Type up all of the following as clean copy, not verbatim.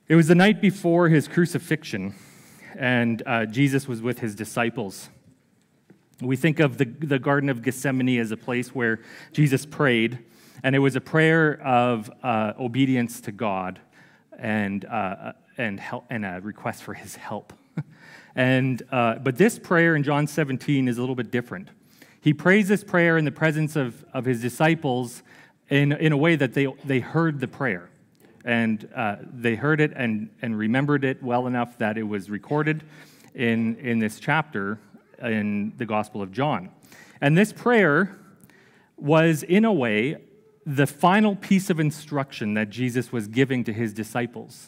It was the night before his crucifixion, and Jesus was with his disciples. We think of the Garden of Gethsemane as a place where Jesus prayed, and it was a prayer of obedience to God and a request for his help. But this prayer in John 17 is a little bit different. He prays this prayer in the presence of his disciples in a way that they heard the prayer. And they heard it and remembered it well enough that it was recorded in this chapter in the Gospel of John. And this prayer was, in a way, the final piece of instruction that Jesus was giving to his disciples.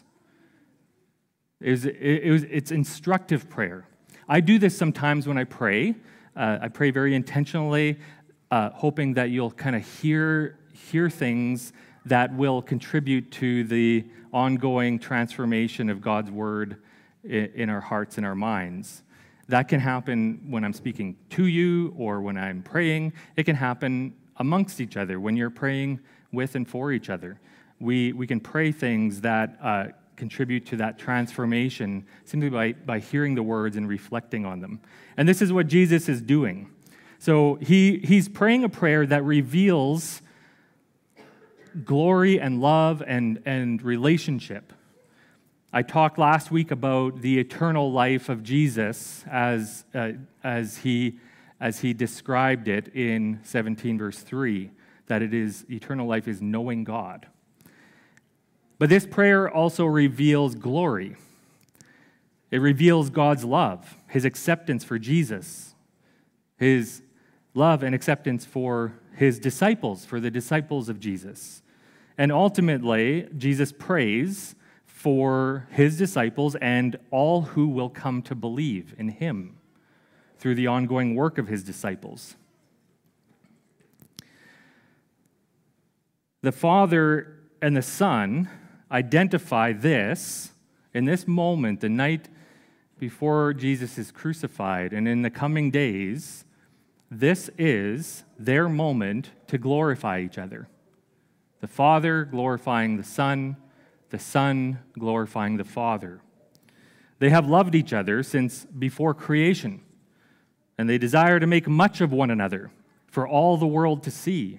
It's instructive prayer. I do this sometimes when I pray. I pray very intentionally, hoping that you'll kind of hear things that will contribute to the ongoing transformation of God's word in our hearts and our minds. That can happen when I'm speaking to you or when I'm praying. It can happen amongst each other when you're praying with and for each other. We can pray things that contribute to that transformation simply by hearing the words and reflecting on them. And this is what Jesus is doing. So he's praying a prayer that reveals glory and love and relationship. I talked last week about the eternal life of Jesus as he described it in 17 verse 3, that eternal life is knowing God. But this prayer also reveals glory. It reveals God's love, his acceptance for Jesus, his love and acceptance for his disciples, for the disciples of Jesus. And ultimately, Jesus prays for his disciples and all who will come to believe in him through the ongoing work of his disciples. The Father and the Son identify this in this moment, the night before Jesus is crucified, and in the coming days. This is their moment to glorify each other. The Father glorifying the Son glorifying the Father. They have loved each other since before creation, and they desire to make much of one another for all the world to see.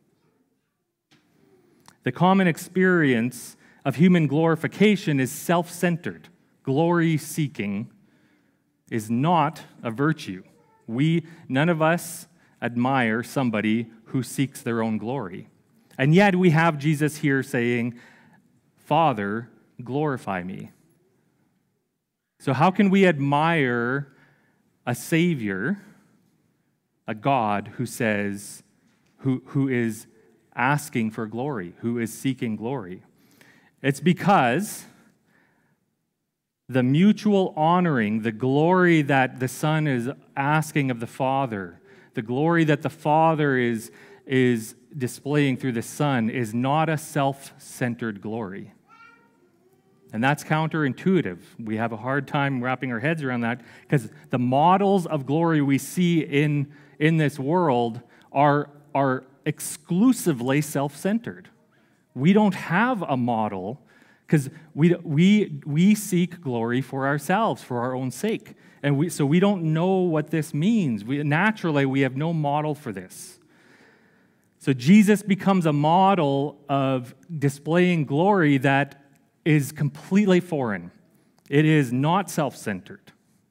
The common experience of human glorification is self-centered. Glory-seeking is not a virtue. None of us admire somebody who seeks their own glory. And yet we have Jesus here saying, Father, glorify me. So how can we admire a Savior, a God who says, who is asking for glory, who is seeking glory? It's because the mutual honoring, the glory that the Son is asking of the Father, the glory that the Father is displaying through the Son is not a self-centered glory. And that's counterintuitive. We have a hard time wrapping our heads around that because the models of glory we see in this world are exclusively self-centered. We don't have a model because we seek glory for ourselves, for our own sake. And so we don't know what this means. Naturally, we have no model for this. So Jesus becomes a model of displaying glory that is completely foreign. It is not self-centered.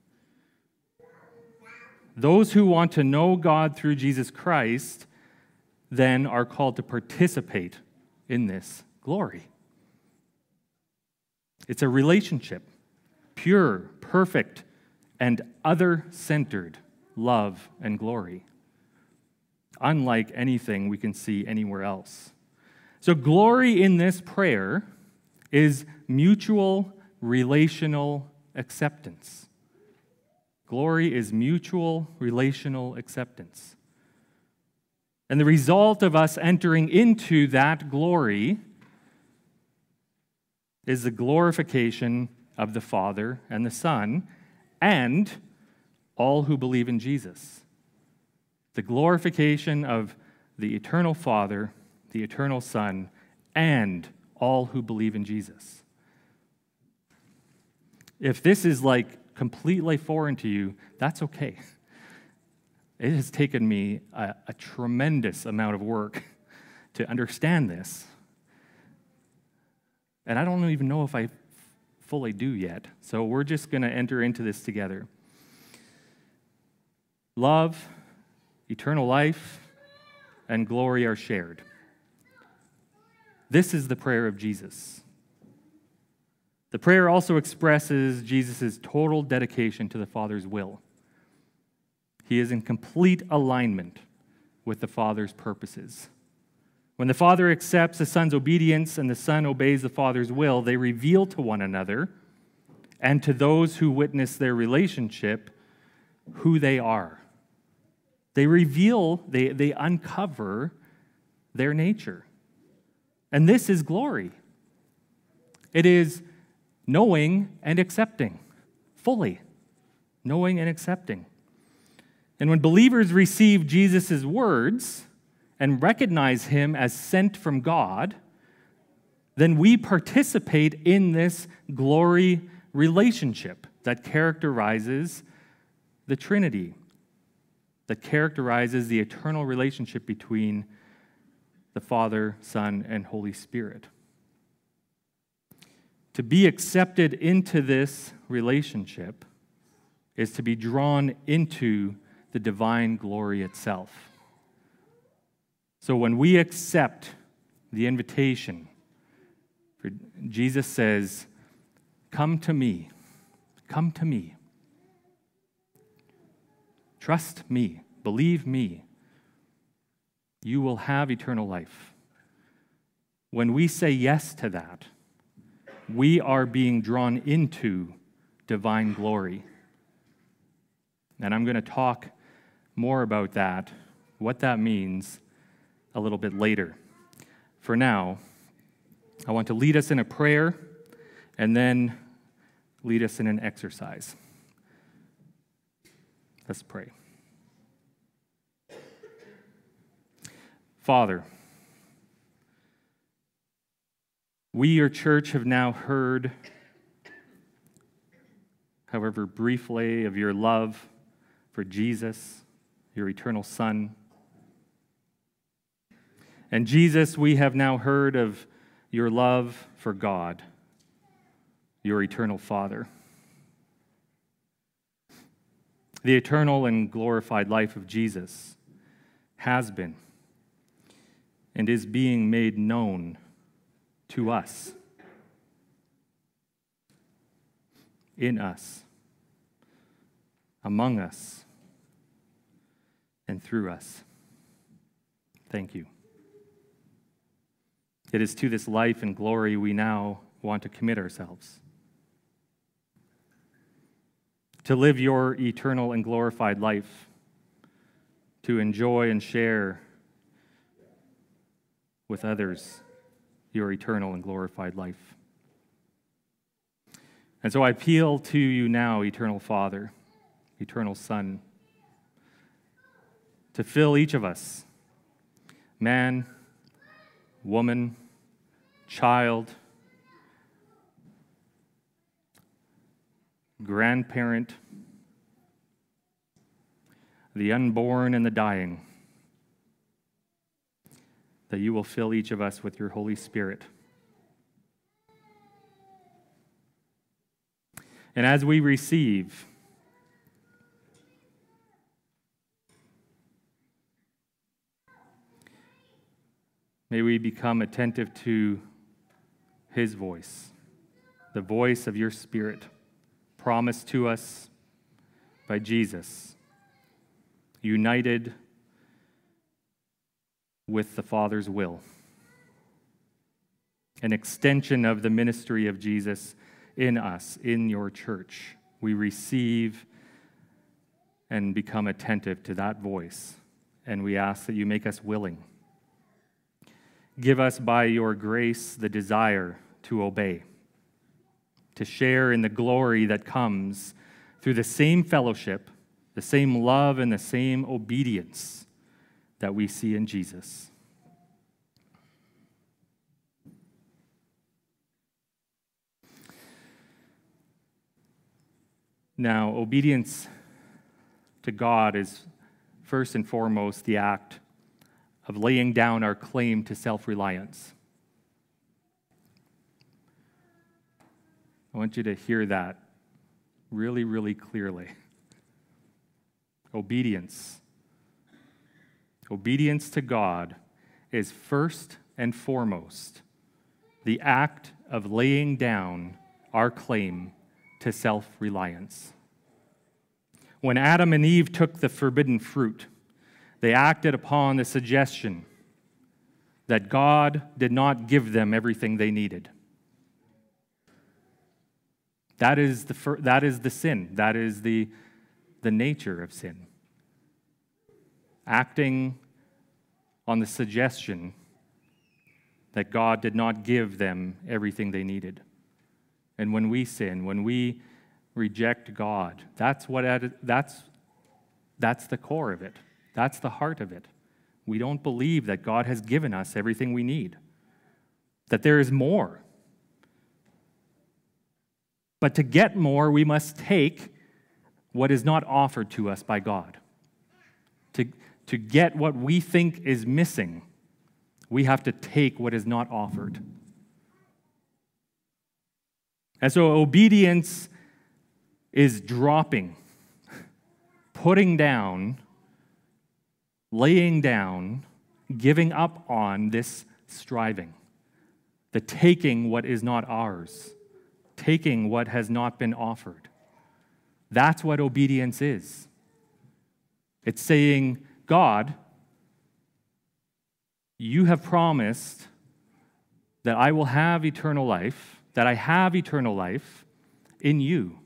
Those who want to know God through Jesus Christ then are called to participate in this glory. It's a relationship, pure, perfect, and other-centered love and glory, unlike anything we can see anywhere else. So glory in this prayer is mutual relational acceptance. Glory is mutual relational acceptance. And the result of us entering into that glory is the glorification of the Father and the Son and all who believe in Jesus. The glorification of the eternal Father, the eternal Son, and all who believe in Jesus. If this is like completely foreign to you, that's okay. It has taken me a tremendous amount of work to understand this. And I don't even know if I fully do yet. So we're just going to enter into this together. Love, eternal life, and glory are shared. This is the prayer of Jesus. The prayer also expresses Jesus' total dedication to the Father's will. He is in complete alignment with the Father's purposes. When the Father accepts the Son's obedience and the Son obeys the Father's will, they reveal to one another and to those who witness their relationship who they are. They reveal, they uncover their nature. And this is glory. It is knowing and accepting, fully knowing and accepting. And when believers receive Jesus' words and recognize him as sent from God, then we participate in this glory relationship that characterizes the Trinity, that characterizes the eternal relationship between the Father, Son, and Holy Spirit. To be accepted into this relationship is to be drawn into the divine glory itself. So when we accept the invitation, Jesus says, "Come to me, come to me. Trust me, believe me. You will have eternal life." When we say yes to that, we are being drawn into divine glory. And I'm going to talk more about that, what that means, a little bit later. For now, I want to lead us in a prayer and then lead us in an exercise. Let's pray. Father, we, your church, have now heard, however briefly, of your love for Jesus, your eternal Son. And Jesus, we have now heard of your love for God, your eternal Father. The eternal and glorified life of Jesus has been and is being made known to us, in us, among us, and through us. Thank you. It is to this life and glory we now want to commit ourselves. To live your eternal and glorified life, to enjoy and share with others your eternal and glorified life. And so I appeal to you now, eternal Father, eternal Son, to fill each of us, man, woman, child, grandparent, the unborn and the dying, that you will fill each of us with your Holy Spirit. And as we receive, may we become attentive to his voice, the voice of your Spirit, promised to us by Jesus, united with the Father's will, an extension of the ministry of Jesus in us, in your church. We receive and become attentive to that voice, and we ask that you make us willing. Give us by your grace the desire to obey, to share in the glory that comes through the same fellowship, the same love, and the same obedience that we see in Jesus. Now, obedience to God is first and foremost the act of laying down our claim to self-reliance. I want you to hear that really, really clearly. Obedience. Obedience to God is first and foremost the act of laying down our claim to self-reliance. When Adam and Eve took the forbidden fruit, they acted upon the suggestion that God did not give them everything they needed. That is the sin. That is the nature of sin. Acting on the suggestion that God did not give them everything they needed. And when we sin, when we reject God, that's the core of it. That's the heart of it. We don't believe that God has given us everything we need, that there is more. But to get more, we must take what is not offered to us by God. To get what we think is missing, we have to take what is not offered. And so obedience is dropping, putting down, laying down, giving up on this striving, the taking what is not ours, taking what has not been offered. That's what obedience is. It's saying, God, you have promised that I will have eternal life, that I have eternal life in you.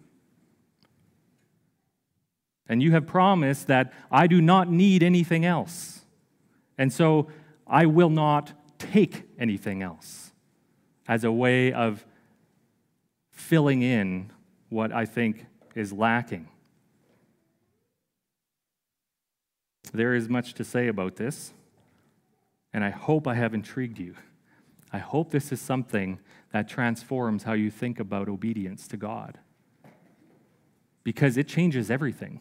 And you have promised that I do not need anything else. And so I will not take anything else as a way of filling in what I think is lacking. There is much to say about this, and I hope I have intrigued you. I hope this is something that transforms how you think about obedience to God, because it changes everything.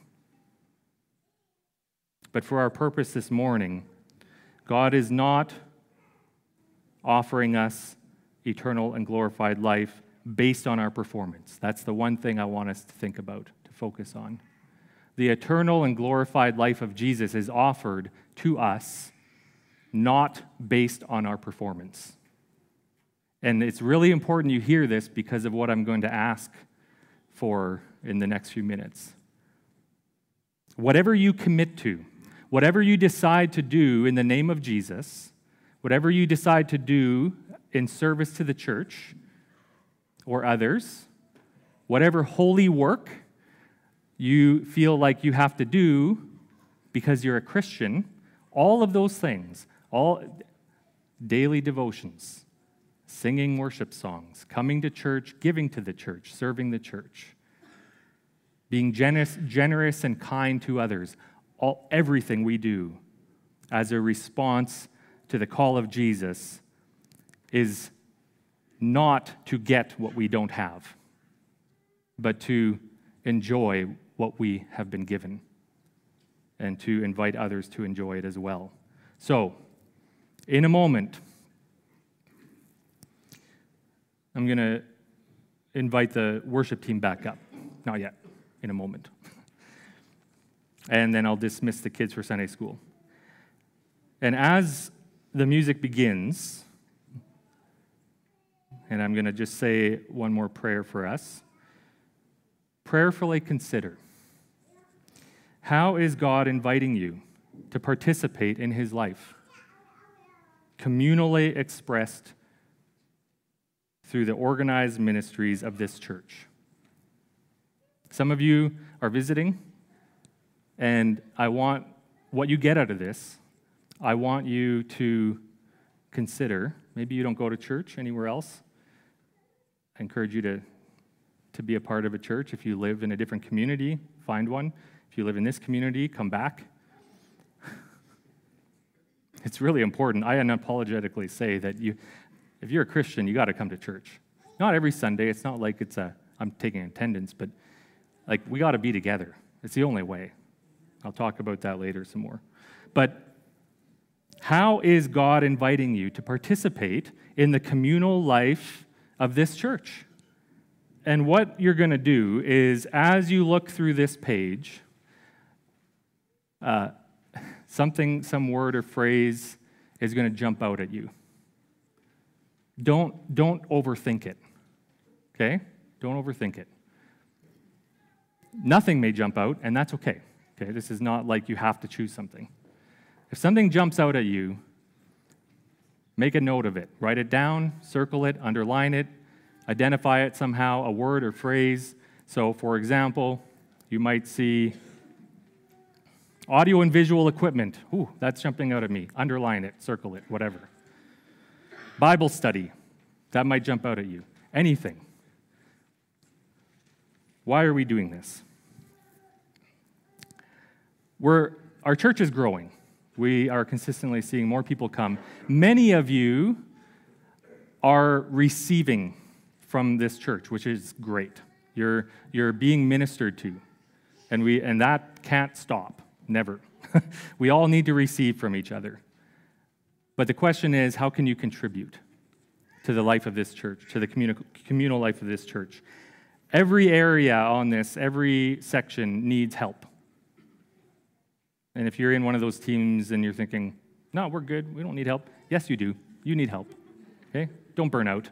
But for our purpose this morning, God is not offering us eternal and glorified life based on our performance. That's the one thing I want us to think about, to focus on. The eternal and glorified life of Jesus is offered to us, not based on our performance. And it's really important you hear this because of what I'm going to ask for in the next few minutes. Whatever you commit to, whatever you decide to do in the name of Jesus, whatever you decide to do in service to the church or others, whatever holy work you feel like you have to do because you're a Christian, all of those things, all daily devotions, singing worship songs, coming to church, giving to the church, serving the church, being generous and kind to others, everything we do as a response to the call of Jesus is not to get what we don't have, but to enjoy what we have been given and to invite others to enjoy it as well. So, in a moment, I'm going to invite the worship team back up. Not yet, in a moment. And then I'll dismiss the kids for Sunday school. And as the music begins, and I'm going to just say one more prayer for us, prayerfully consider, how is God inviting you to participate in his life, communally expressed through the organized ministries of this church? Some of you are visiting, and I want what you get out of this, I want you to consider, maybe you don't go to church anywhere else. I encourage you to be a part of a church. If you live in a different community, find one. If you live in this community, come back. It's really important. I unapologetically say that if you're a Christian, you got to come to church. Not every Sunday. It's not like I'm taking attendance, but Like, we got to be together. It's the only way. I'll talk about that later some more. But how is God inviting you to participate in the communal life of this church? And what you're going to do is, as you look through this page, some word or phrase is going to jump out at you. Don't overthink it, okay? Don't overthink it. Nothing may jump out, and that's okay. Okay, this is not like you have to choose something. If something jumps out at you, make a note of it. Write it down, circle it, underline it, identify it somehow, a word or phrase. So, for example, you might see audio and visual equipment. Ooh, that's jumping out at me. Underline it, circle it, whatever. Bible study. That might jump out at you. Anything. Why are we doing this? Our church is growing. We are consistently seeing more people come. Many of you are receiving from this church, which is great. You're being ministered to, and that can't stop, never. We all need to receive from each other. But the question is, how can you contribute to the life of this church, to the communal life of this church? Every area on this, every section needs help. And if you're in one of those teams and you're thinking, no, we're good, we don't need help. Yes, you do. You need help. Okay? Don't burn out.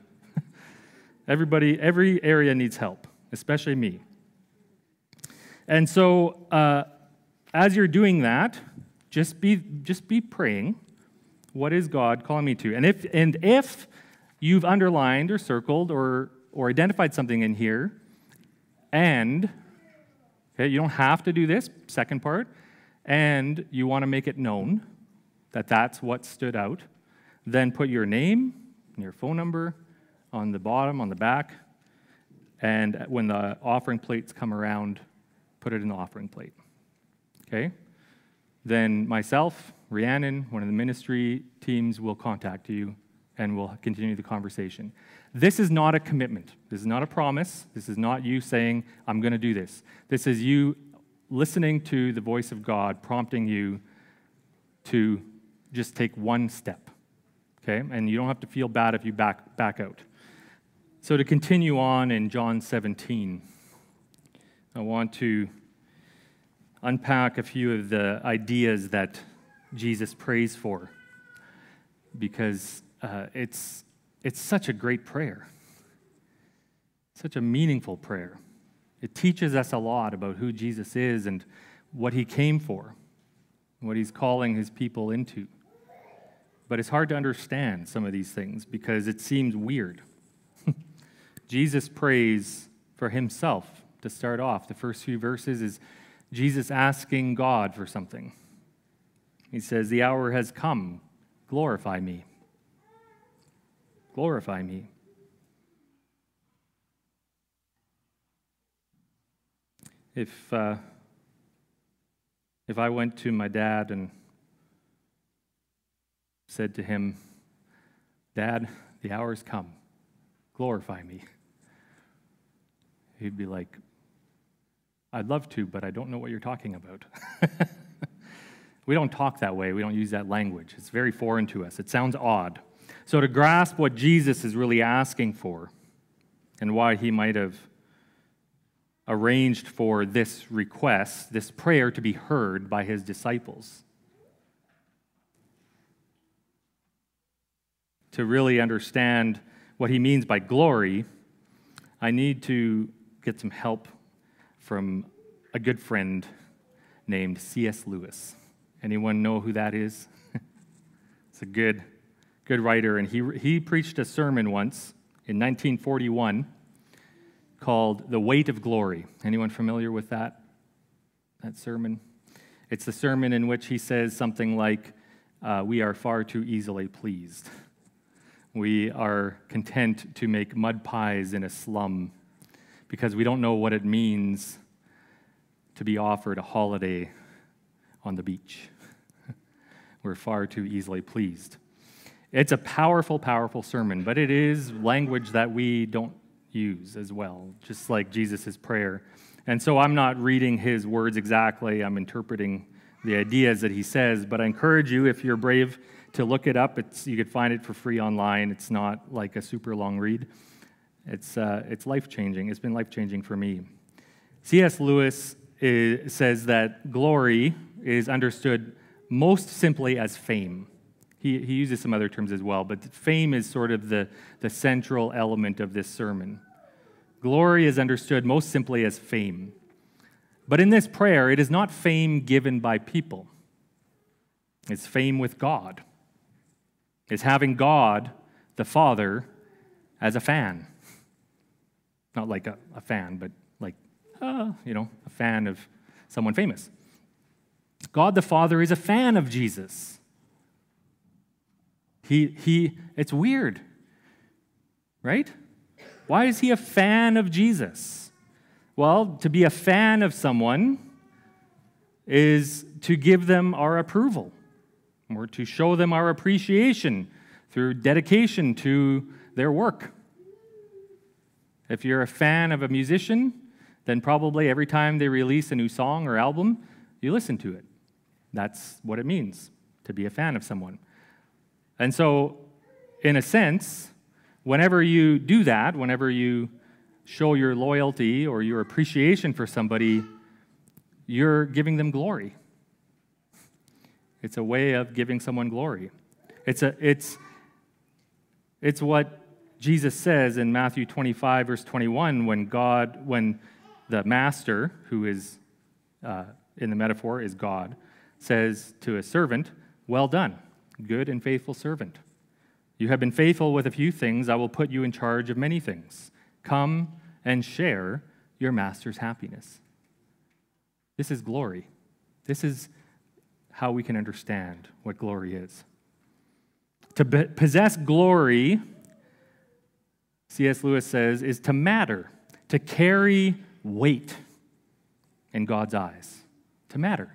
Every area needs help, especially me. And so, as you're doing that, just be praying. What is God calling me to? And if you've underlined or circled or identified something in here, and okay, you don't have to do this second part, and you want to make it known that that's what stood out, then put your name and your phone number on the bottom, on the back, and when the offering plates come around, put it in the offering plate. Okay? Then myself, Rhiannon, one of the ministry teams, will contact you and we'll continue the conversation. This is not a commitment. This is not a promise. This is not you saying, I'm going to do this. This is you listening to the voice of God, prompting you to just take one step. Okay? And you don't have to feel bad if you back out. So to continue on in John 17, I want to unpack a few of the ideas that Jesus prays for, because it's such a great prayer, such a meaningful prayer. It teaches us a lot about who Jesus is and what he came for, what he's calling his people into. But it's hard to understand some of these things because it seems weird. Jesus prays for himself to start off. The first few verses is Jesus asking God for something. He says, "The hour has come. Glorify me. Glorify me." If I went to my dad and said to him, "Dad, the hour's come. Glorify me," he'd be like, "I'd love to, but I don't know what you're talking about." We don't talk that way. We don't use that language. It's very foreign to us. It sounds odd. So to grasp what Jesus is really asking for and why he might have arranged for this request, this prayer, to be heard by his disciples, to really understand what he means by glory, I need to get some help from a good friend named C.S. Lewis. Anyone know who that is? It's a good writer, and he preached a sermon once in 1941 called "The Weight of Glory." Anyone familiar with that sermon? It's the sermon in which he says something like, we are far too easily pleased. We are content to make mud pies in a slum because we don't know what it means to be offered a holiday on the beach. We're far too easily pleased. It's a powerful, powerful sermon, but it is language that we don't use as well, just like Jesus' prayer. And so I'm not reading his words exactly. I'm interpreting the ideas that he says. But I encourage you, if you're brave, to look it up. You could find it for free online. It's not like a super long read. It's life-changing. It's been life-changing for me. C.S. Lewis says that glory is understood most simply as fame. He uses some other terms as well, but fame is sort of the central element of this sermon. Glory is understood most simply as fame. But in this prayer, it is not fame given by people. It's fame with God. It's having God, the Father, as a fan. Not like a fan, but like, a fan of someone famous. God the Father is a fan of Jesus. It's weird, right? Why is he a fan of Jesus? Well, to be a fan of someone is to give them our approval or to show them our appreciation through dedication to their work. If you're a fan of a musician, then probably every time they release a new song or album, you listen to it. That's what it means to be a fan of someone. And so, in a sense, whenever you do that, whenever you show your loyalty or your appreciation for somebody, you're giving them glory. It's a way of giving someone glory. It's what Jesus says in Matthew 25, verse 21, when the master, who is, in the metaphor, is God, says to a servant, "Well done, good and faithful servant. You have been faithful with a few things. I will put you in charge of many things. Come and share your master's happiness." This is glory. This is how we can understand what glory is. To possess glory, C.S. Lewis says, is to matter, to carry weight in God's eyes, to matter.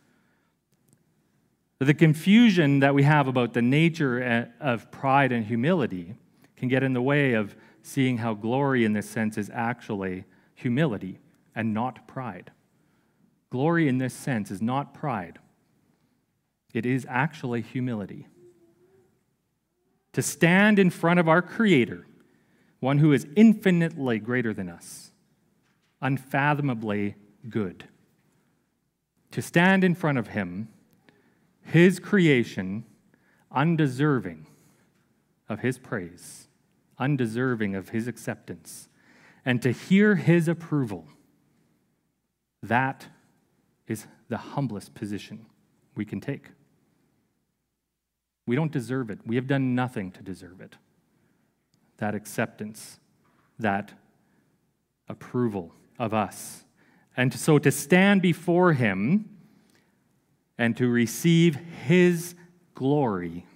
The confusion that we have about the nature of pride and humility can get in the way of seeing how glory in this sense is actually humility and not pride. Glory in this sense is not pride. It is actually humility. To stand in front of our Creator, one who is infinitely greater than us, unfathomably good. To stand in front of Him, His creation, undeserving of His praise, undeserving of His acceptance, and to hear His approval, that is the humblest position we can take. We don't deserve it. We have done nothing to deserve it. That acceptance, that approval of us. And so to stand before Him and to receive His glory,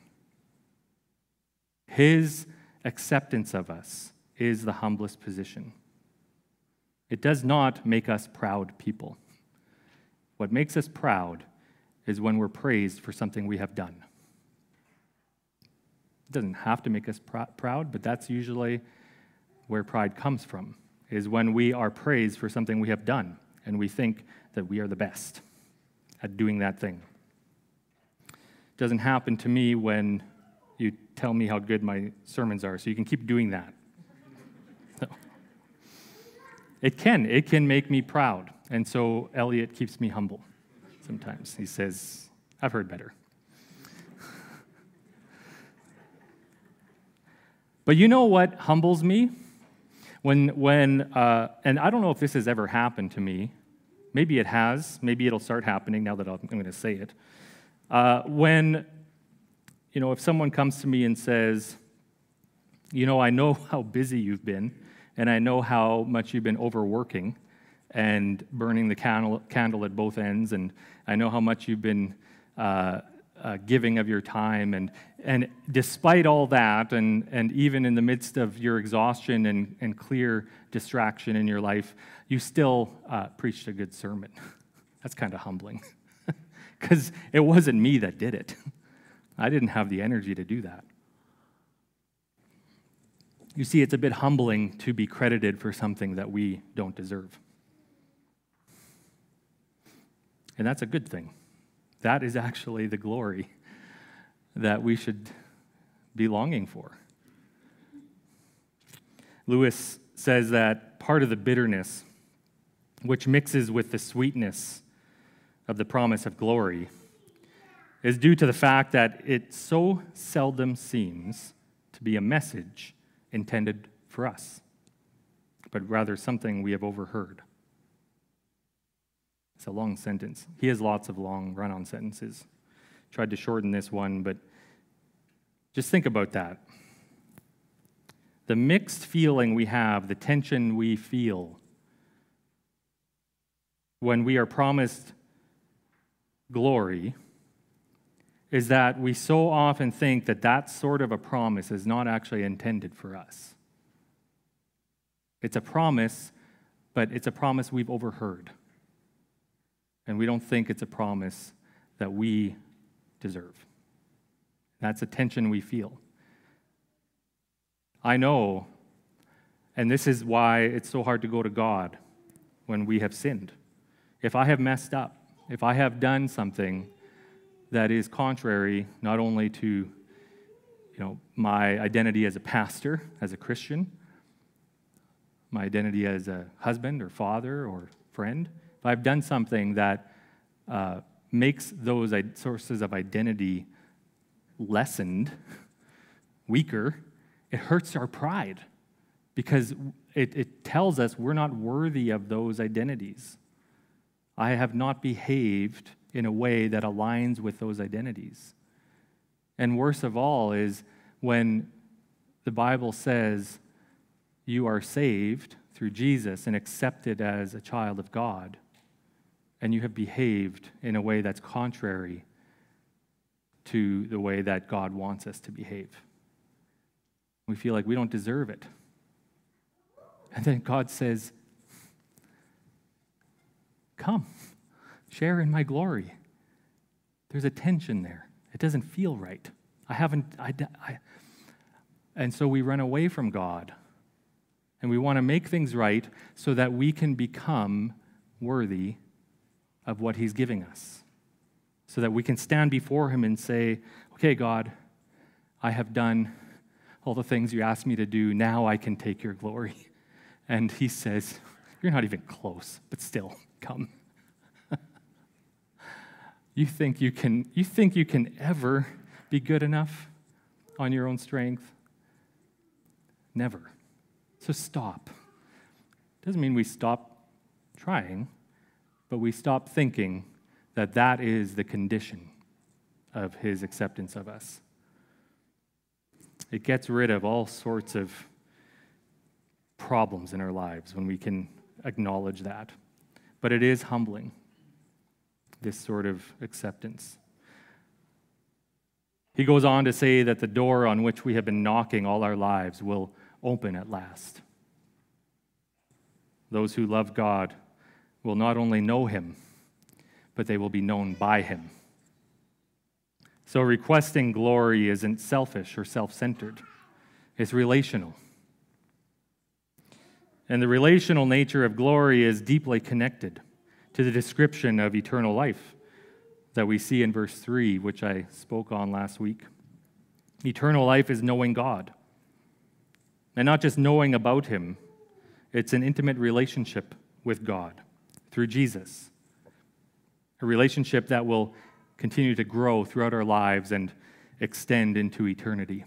His acceptance of us, is the humblest position. It does not make us proud people. What makes us proud is when we're praised for something we have done. It doesn't have to make us proud, but that's usually where pride comes from, is when we are praised for something we have done, and we think that we are the best at doing that thing. It doesn't happen to me when you tell me how good my sermons are, so you can keep doing that. So, it can make me proud, and so Elliot keeps me humble sometimes. He says, "I've heard better." But you know what humbles me? When and I don't know if this has ever happened to me. Maybe it has. Maybe it'll start happening now that I'm going to say it. When, if someone comes to me and says, I know how busy you've been, and I know how much you've been overworking and burning the candle at both ends, and I know how much you've been giving of your time, and despite all that, and even in the midst of your exhaustion and clear distraction in your life, you still preached a good sermon. That's kind of humbling, because it wasn't me that did it. I didn't have the energy to do that. You see, it's a bit humbling to be credited for something that we don't deserve. And that's a good thing. That is actually the glory that we should be longing for. Lewis says that part of the bitterness, which mixes with the sweetness of the promise of glory, is due to the fact that it so seldom seems to be a message intended for us, but rather something we have overheard. It's a long sentence. He has lots of long run-on sentences. Tried to shorten this one, but just think about that. The mixed feeling we have, the tension we feel when we are promised glory, is that we so often think that that sort of a promise is not actually intended for us. It's a promise, but it's a promise we've overheard. And we don't think it's a promise that we deserve. That's a tension we feel. I know, and this is why it's so hard to go to God when we have sinned. If I have messed up, if I have done something that is contrary not only to my identity as a pastor, as a Christian, my identity as a husband or father or friend, if I've done something that makes those sources of identity lessened, weaker, it hurts our pride because it tells us we're not worthy of those identities. I have not behaved in a way that aligns with those identities. And worst of all is when the Bible says you are saved through Jesus and accepted as a child of God, and you have behaved in a way that's contrary to the way that God wants us to behave. We feel like we don't deserve it. And then God says, come, share in my glory. There's a tension there. It doesn't feel right. And so we run away from God. And we want to make things right so that we can become worthy of what he's giving us. So that we can stand before him and say, okay, God, I have done all the things you asked me to do. Now I can take your glory. And he says, you're not even close, but still, come. You think you can ever be good enough on your own strength? Never. So stop. Doesn't mean we stop trying, but we stop thinking that that is the condition of his acceptance of us. It gets rid of all sorts of problems in our lives when we can acknowledge that. But it is humbling, this sort of acceptance. He goes on to say that the door on which we have been knocking all our lives will open at last. Those who love God will not only know him, but they will be known by him. So requesting glory isn't selfish or self-centered. It's relational. And the relational nature of glory is deeply connected to the description of eternal life that we see in verse 3, which I spoke on last week. Eternal life is knowing God. And not just knowing about him, it's an intimate relationship with God through Jesus. A relationship that will continue to grow throughout our lives and extend into eternity.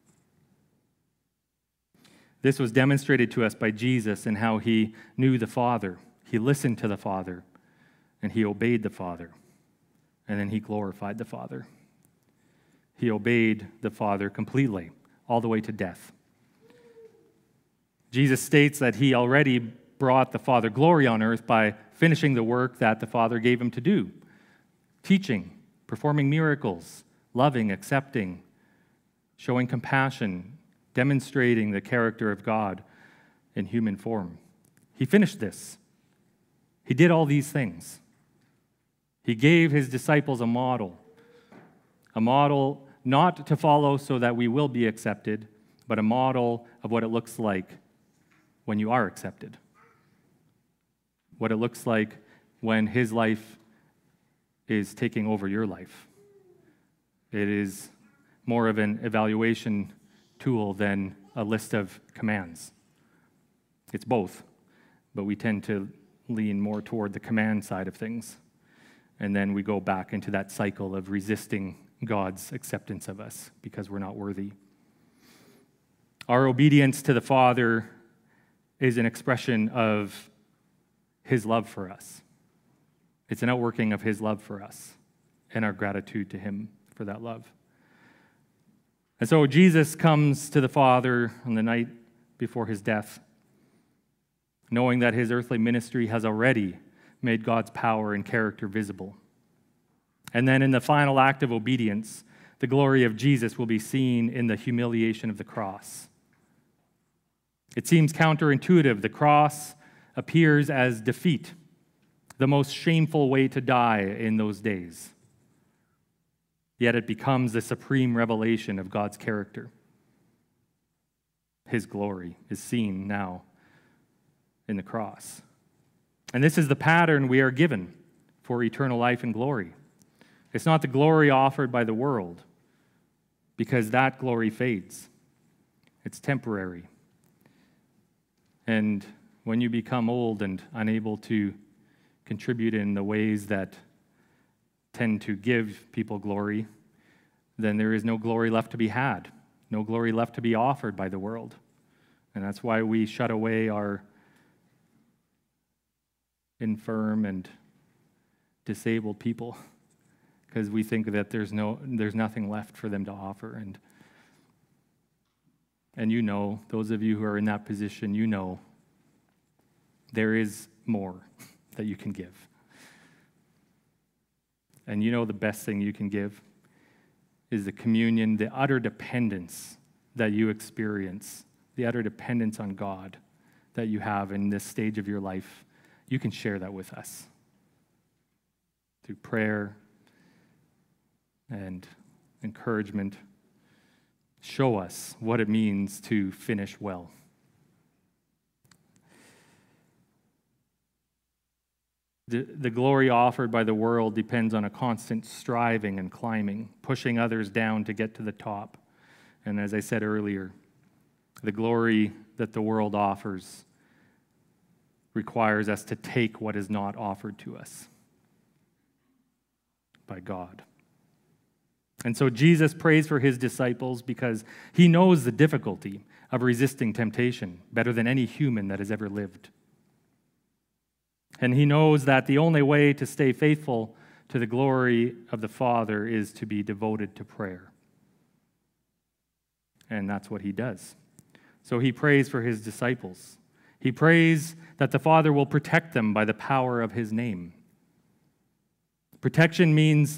This was demonstrated to us by Jesus in how he knew the Father. He listened to the Father, and he obeyed the Father. And then he glorified the Father. He obeyed the Father completely, all the way to death. Jesus states that he already brought the Father glory on earth by finishing the work that the Father gave him to do, teaching, performing miracles, loving, accepting, showing compassion, demonstrating the character of God in human form. He finished this. He did all these things. He gave his disciples a model not to follow so that we will be accepted, but a model of what it looks like when you are accepted. What it looks like when his life is taking over your life. It is more of an evaluation tool than a list of commands. It's both, but we tend to lean more toward the command side of things. And then we go back into that cycle of resisting God's acceptance of us because we're not worthy. Our obedience to the Father is an expression of his love for us. It's an outworking of his love for us and our gratitude to him for that love. And so Jesus comes to the Father on the night before his death, knowing that his earthly ministry has already made God's power and character visible. And then in the final act of obedience, the glory of Jesus will be seen in the humiliation of the cross. It seems counterintuitive. The cross appears as defeat, the most shameful way to die in those days. Yet it becomes the supreme revelation of God's character. His glory is seen now in the cross. And this is the pattern we are given for eternal life and glory. It's not the glory offered by the world, because that glory fades. It's temporary. And when you become old and unable to contribute in the ways that tend to give people glory, then there is no glory left to be had, no glory left to be offered by the world. And that's why we shut away our infirm and disabled people, because we think that there's nothing left for them to offer. And you know, those of you who are in that position, you know there is more that you can give. And you know the best thing you can give is the communion, the utter dependence that you experience, the utter dependence on God that you have in this stage of your life. You can share that with us through prayer and encouragement. Show us what it means to finish well. The glory offered by the world depends on a constant striving and climbing, pushing others down to get to the top. And as I said earlier, the glory that the world offers requires us to take what is not offered to us by God. And so Jesus prays for his disciples because he knows the difficulty of resisting temptation better than any human that has ever lived. And he knows that the only way to stay faithful to the glory of the Father is to be devoted to prayer. And that's what he does. So he prays for his disciples. He prays that the Father will protect them by the power of his name. Protection means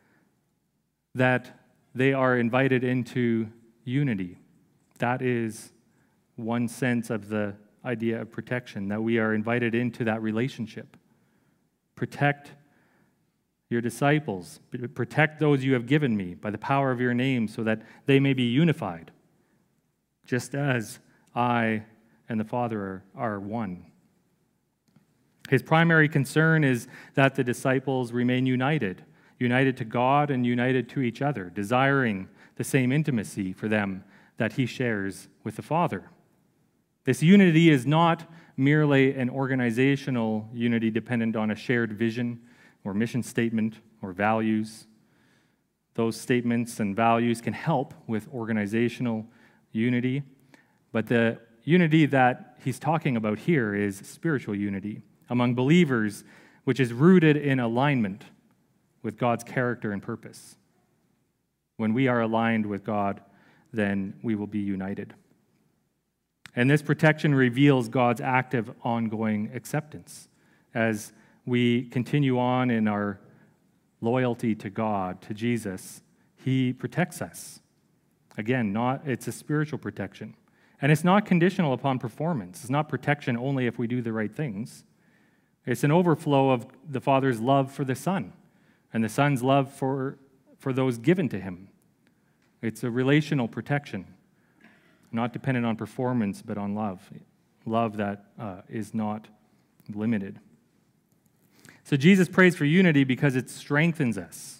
that they are invited into unity. That is one sense of the idea of protection, that we are invited into that relationship. Protect your disciples. Protect those you have given me by the power of your name so that they may be unified, just as I and the Father are one. His primary concern is that the disciples remain united to God and united to each other, desiring the same intimacy for them that he shares with the Father. This unity is not merely an organizational unity dependent on a shared vision or mission statement or values. Those statements and values can help with organizational unity, but the unity that he's talking about here is spiritual unity among believers, which is rooted in alignment with God's character and purpose. When we are aligned with God, then we will be united. And this protection reveals God's active, ongoing acceptance. As we continue on in our loyalty to God, to Jesus, he protects us. Again, it's a spiritual protection. And it's not conditional upon performance. It's not protection only if we do the right things. It's an overflow of the Father's love for the Son and the Son's love for those given to him. It's a relational protection, not dependent on performance, but on love. Love that is not limited. So Jesus prays for unity because it strengthens us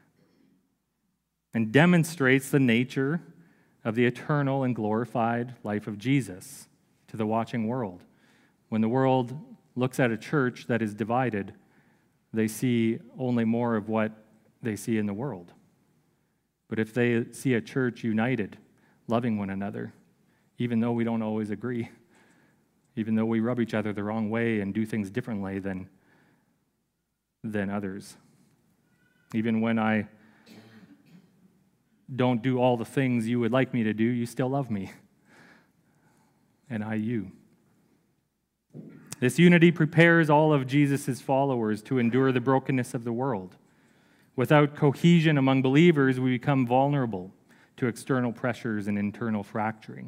and demonstrates the nature of the eternal and glorified life of Jesus to the watching world. When the world looks at a church that is divided, they see only more of what they see in the world. But if they see a church united, loving one another, even though we don't always agree, even though we rub each other the wrong way and do things differently than others, even when I don't do all the things you would like me to do, you still love me, and I you. This unity prepares all of Jesus' followers to endure the brokenness of the world. Without cohesion among believers, we become vulnerable to external pressures and internal fracturing.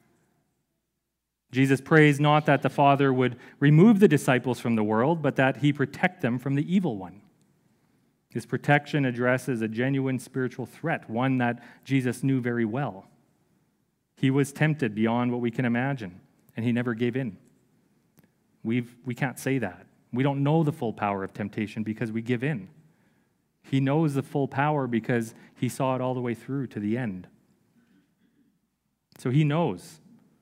Jesus prays not that the Father would remove the disciples from the world, but that he protect them from the evil one. His protection addresses a genuine spiritual threat, one that Jesus knew very well. He was tempted beyond what we can imagine, and he never gave in. We can't say that. We don't know the full power of temptation because we give in. He knows the full power because he saw it all the way through to the end. So he knows.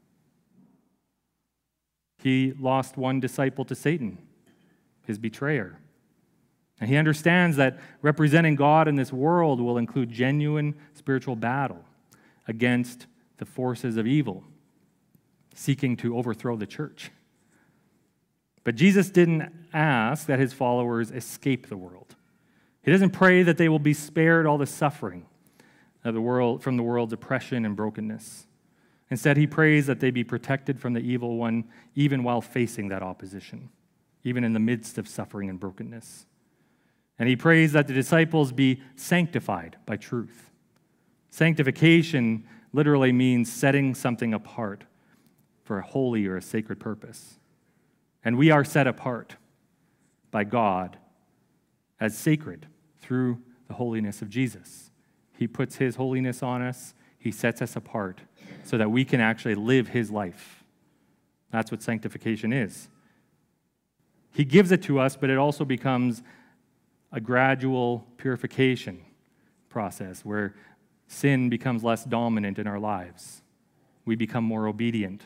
He lost one disciple to Satan, his betrayer. And he understands that representing God in this world will include genuine spiritual battle against the forces of evil, seeking to overthrow the church. But Jesus didn't ask that his followers escape the world. He doesn't pray that they will be spared all the suffering of the world, from the world's oppression and brokenness. Instead, he prays that they be protected from the evil one, even while facing that opposition, even in the midst of suffering and brokenness. And he prays that the disciples be sanctified by truth. Sanctification literally means setting something apart for a holy or a sacred purpose. And we are set apart by God as sacred through the holiness of Jesus. He puts his holiness on us. He sets us apart so that we can actually live his life. That's what sanctification is. He gives it to us, but it also becomes a gradual purification process where sin becomes less dominant in our lives. We become more obedient.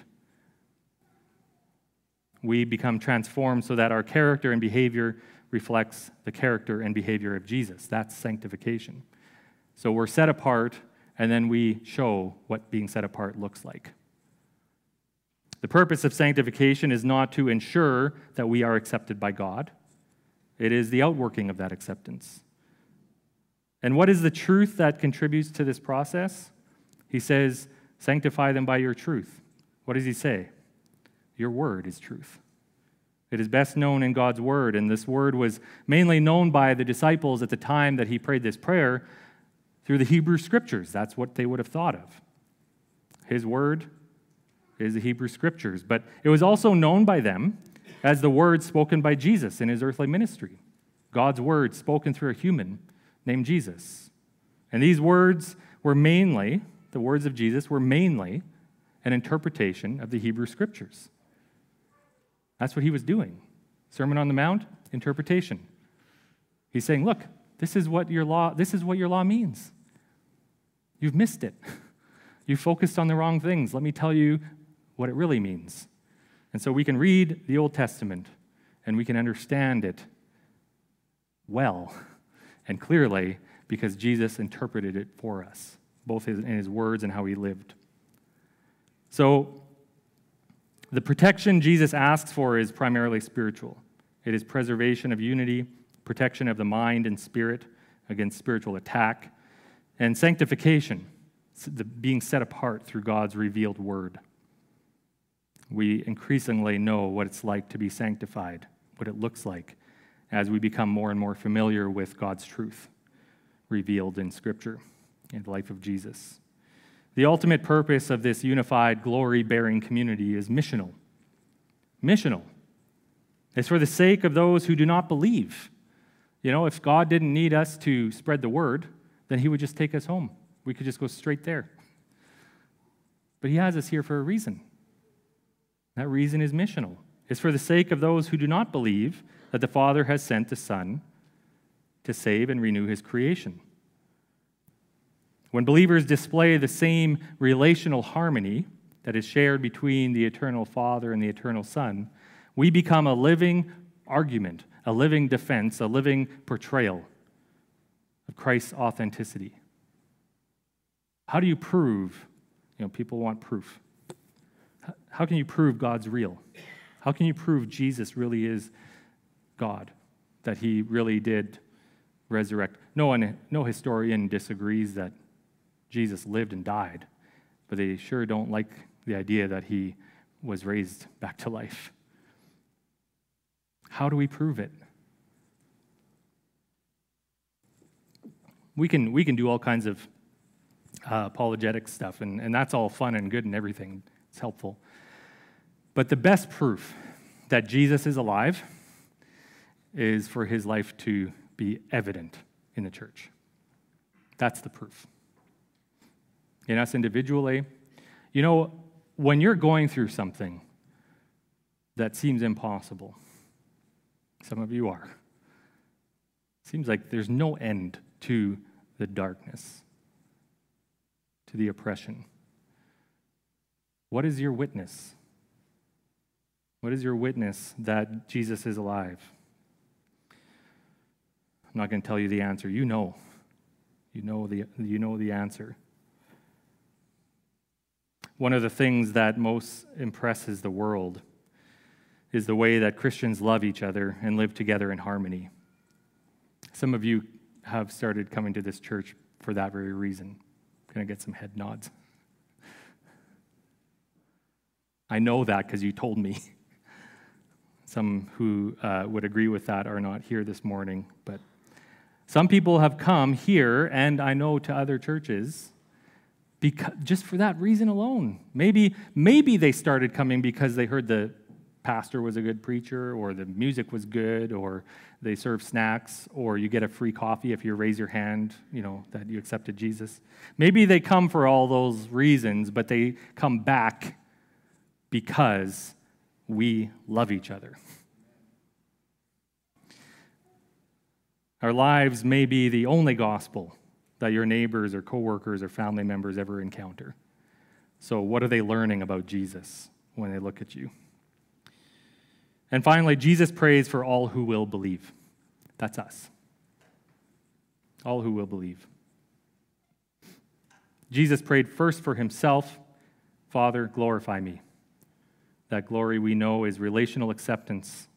We become transformed so that our character and behavior reflects the character and behavior of Jesus. That's sanctification. So we're set apart, and then we show what being set apart looks like. The purpose of sanctification is not to ensure that we are accepted by God. It is the outworking of that acceptance. And what is the truth that contributes to this process? He says, sanctify them by your truth. What does he say? Your word is truth. It is best known in God's word, and this word was mainly known by the disciples at the time that he prayed this prayer through the Hebrew Scriptures. That's what they would have thought of. His word is the Hebrew Scriptures, but it was also known by them as the words spoken by Jesus in his earthly ministry. God's word spoken through a human named Jesus. And these words were mainly, the words of Jesus were mainly an interpretation of the Hebrew Scriptures. That's what he was doing. Sermon on the Mount, interpretation. He's saying, look, this is what your law means. You've missed it. You focused on the wrong things. Let me tell you what it really means. And so we can read the Old Testament and we can understand it well and clearly because Jesus interpreted it for us, both in his words and how he lived. So the protection Jesus asks for is primarily spiritual. It is preservation of unity, protection of the mind and spirit against spiritual attack, and sanctification, being set apart through God's revealed word. We increasingly know what it's like to be sanctified, what it looks like, as we become more and more familiar with God's truth revealed in Scripture in the life of Jesus. The ultimate purpose of this unified, glory-bearing community is missional. Missional. It's for the sake of those who do not believe. You know, if God didn't need us to spread the word, then he would just take us home. We could just go straight there. But he has us here for a reason. That reason is missional. is for the sake of those who do not believe that the Father has sent the Son to save and renew his creation. When believers display the same relational harmony that is shared between the eternal Father and the eternal Son, we become a living argument, a living defense, a living portrayal of Christ's authenticity. How do you prove? People want proof. How can you prove God's real? How can you prove Jesus really is God, that he really did resurrect? No historian disagrees that Jesus lived and died, but they sure don't like the idea that he was raised back to life. How do we prove it? We can do all kinds of apologetic stuff, and that's all fun and good and everything. It's helpful. But the best proof that Jesus is alive is for his life to be evident in the church. That's the proof. In us individually, when you're going through something that seems impossible, some of you are, it seems like there's no end to the darkness, to the oppression. What is your witness? What is your witness that Jesus is alive? I'm not going to tell you the answer. You know the answer. One of the things that most impresses the world is the way that Christians love each other and live together in harmony. Some of you have started coming to this church for that very reason. Can I get some head nods? I know that because you told me. Some who would agree with that are not here this morning, but some people have come here, and I know to other churches, just for that reason alone. Maybe they started coming because they heard the pastor was a good preacher, or the music was good, or they serve snacks, or you get a free coffee if you raise your hand, that you accepted Jesus. Maybe they come for all those reasons, but they come back because we love each other. Our lives may be the only gospel that your neighbors or coworkers or family members ever encounter. So what are they learning about Jesus when they look at you? And finally, Jesus prays for all who will believe. That's us. All who will believe. Jesus prayed first for himself, Father, glorify me. That glory we know is relational acceptance.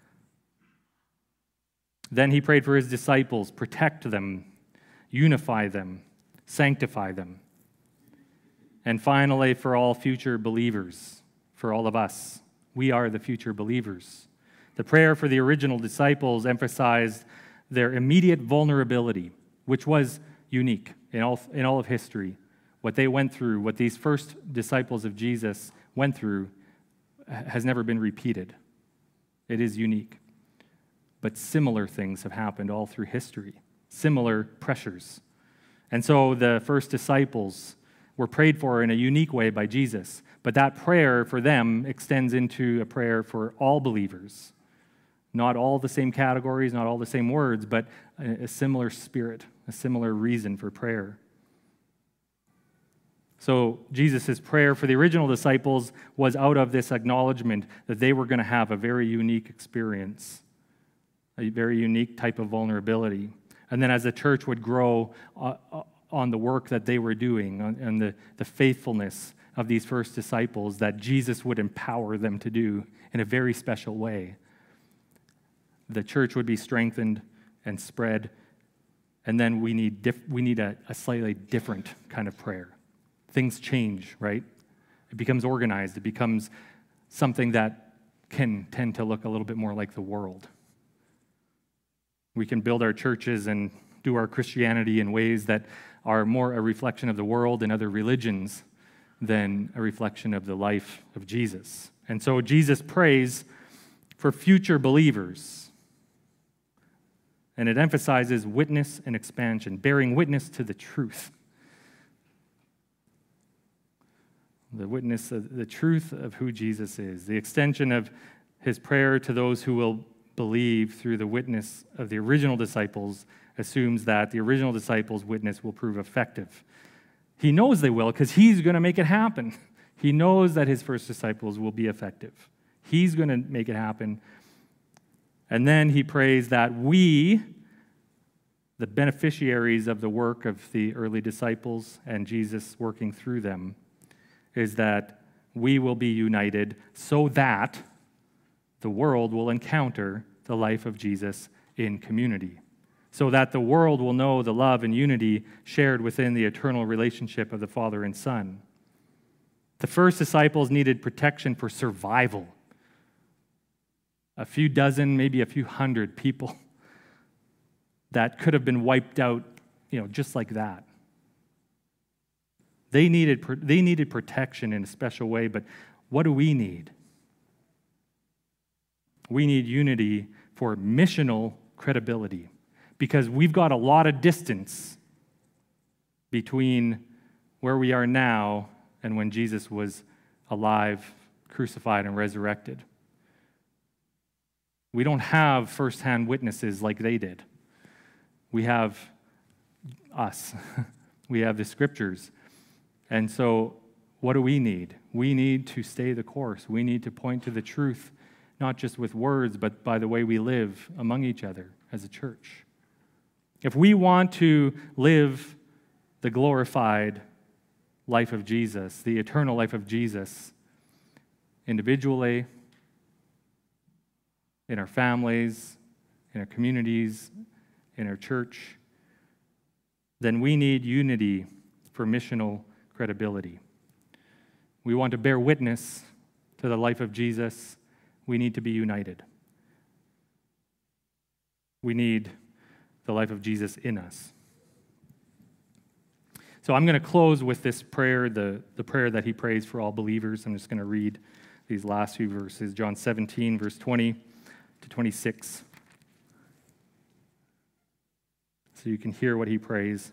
Then he prayed for his disciples, protect them, unify them, sanctify them. And finally, for all future believers, for all of us, we are the future believers. The prayer for the original disciples emphasized their immediate vulnerability, which was unique in all of history. What they went through, what these first disciples of Jesus went through, has never been repeated. It is unique. But similar things have happened all through history, similar pressures. And so the first disciples were prayed for in a unique way by Jesus. But that prayer for them extends into a prayer for all believers. Not all the same categories, not all the same words, but a similar spirit, a similar reason for prayer. So Jesus' prayer for the original disciples was out of this acknowledgement that they were going to have a very unique experience, a very unique type of vulnerability. And then as the church would grow on the work that they were doing, and the faithfulness of these first disciples, that Jesus would empower them to do in a very special way, the church would be strengthened and spread. And then we need a slightly different kind of prayer. Things change, right? It becomes organized. It becomes something that can tend to look a little bit more like the world. We can build our churches and do our Christianity in ways that are more a reflection of the world and other religions than a reflection of the life of Jesus. And so Jesus prays for future believers. And it emphasizes witness and expansion, bearing witness to the truth. The witness of the truth of who Jesus is, the extension of His prayer to those who will believe through the witness of the original disciples assumes that the original disciples' witness will prove effective. He knows they will because he's going to make it happen. He knows that his first disciples will be effective. He's going to make it happen. And then he prays that we, the beneficiaries of the work of the early disciples and Jesus working through them, is that we will be united so that the world will encounter the life of Jesus in community, so that the world will know the love and unity shared within the eternal relationship of the Father and Son. The first disciples needed protection for survival. A few dozen, maybe a few hundred people that could have been wiped out, just like that. They needed protection in a special way, but what do we need? We need unity for missional credibility, because we've got a lot of distance between where we are now and when Jesus was alive, crucified, and resurrected. We don't have firsthand witnesses like they did. We have us. We have the scriptures. And so what do we need? We need to stay the course. We need to point to the truth, not just with words, but by the way we live among each other as a church. If we want to live the glorified life of Jesus, the eternal life of Jesus, individually, in our families, in our communities, in our church, then we need unity for missional credibility. We want to bear witness to the life of Jesus. We need to be united. We need the life of Jesus in us. So I'm going to close with this prayer, the prayer that he prays for all believers. I'm just going to read these last few verses, John 17, verse 20 to 26. So you can hear what he prays.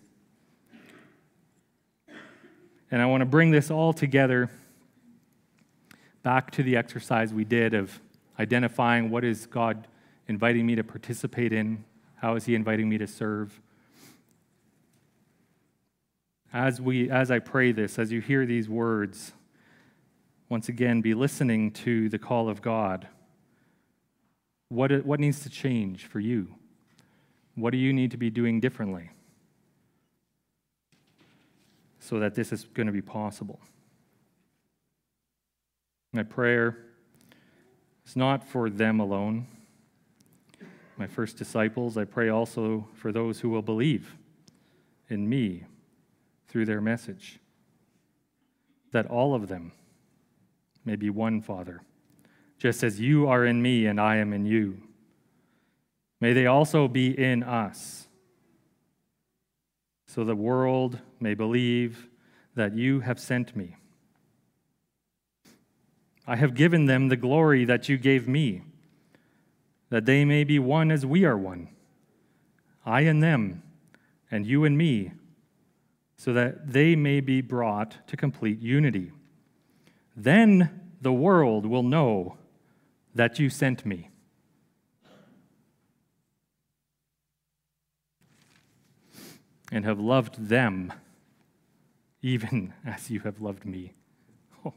And I want to bring this all together back to the exercise we did of identifying what is God inviting me to participate in, how is he inviting me to serve. As I pray this, as you hear these words, once again, be listening to the call of God. What needs to change for you? What do you need to be doing differently so that this is going to be possible? My prayer is not for them alone. My first disciples, I pray also for those who will believe in me through their message, that all of them may be one, Father, just as you are in me and I am in you. May they also be in us, so the world may believe that you have sent me. I have given them the glory that you gave me, that they may be one as we are one, I and them, and you and me, so that they may be brought to complete unity. Then the world will know that you sent me. And have loved them even as you have loved me. Oh.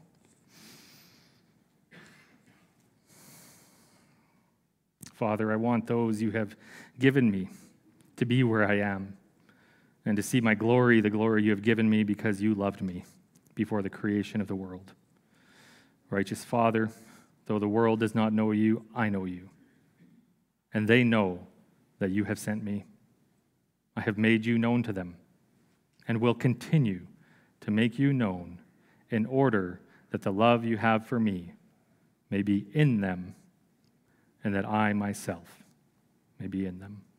Father, I want those you have given me to be where I am and to see my glory, the glory you have given me because you loved me before the creation of the world. Righteous Father, though the world does not know you, I know you, and they know that you have sent me. I have made you known to them and will continue to make you known in order that the love you have for me may be in them and that I myself may be in them.